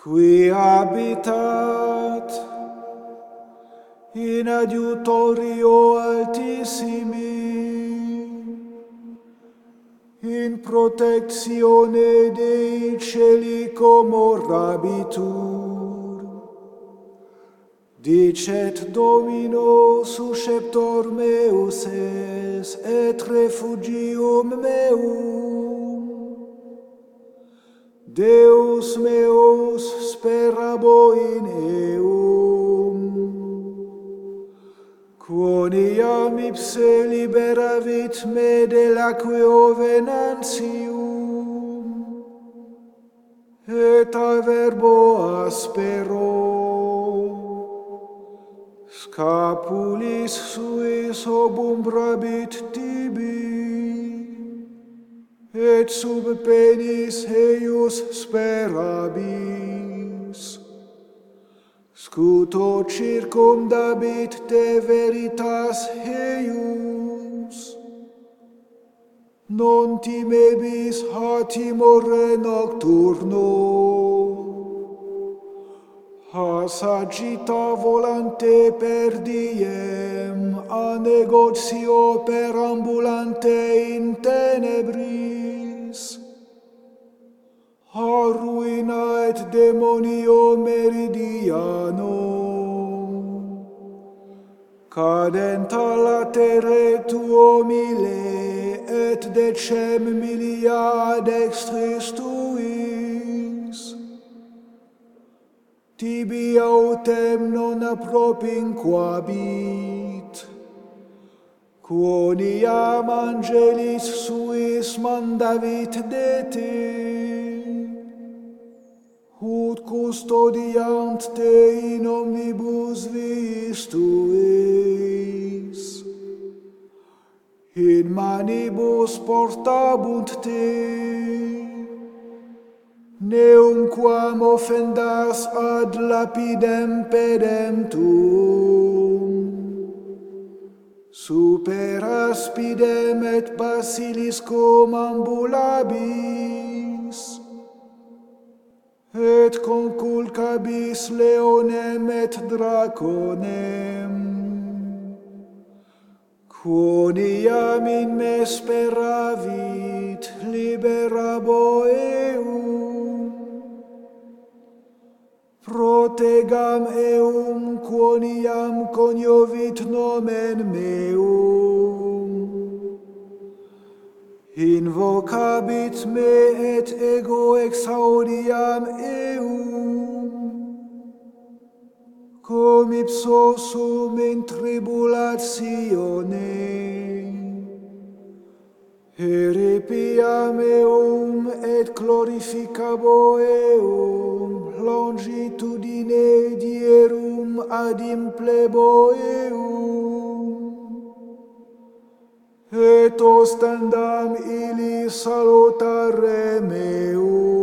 qui habitat in adiutorio altissimi, in protezione dei cieli comorabitur, dicet Domino susceptor meus es et refugium meum, Deus meus sperabo in eum, quoniam ipse liberavit me de laqueo venantium, et a verbo aspero, scapulis suis obumbrabit tibi, et sub penis eius sperabis. Scuto circumdabit te veritas eius. Non timebis hatimore nocturno. Assagita volante per diem, a negotio perambulante in tenebris. A ruina et demonio meridiano. Cadent a latere tuo mille, et decem milia ad extris tuis. Tibi autem non appropinquabit, quoniam angelis suis mandavit de te, ut custodiant te in omnibus viis tuis, in manibus portabunt te, neumquam offendas ad lapidem pedem tuum, super aspidem et basiliscum ambulabis, et conculcabis leonem et draconem, quoniam in me speravit liberabo eum, protegam eum quoniam coniovit nomen meum. Invocabit me et ego exaudiam eum, cum ipso sum in tribulatione. Eripiam eum et glorificabo eum, longitudine dierum ad implebo eum, et ostendam illi salutare meum.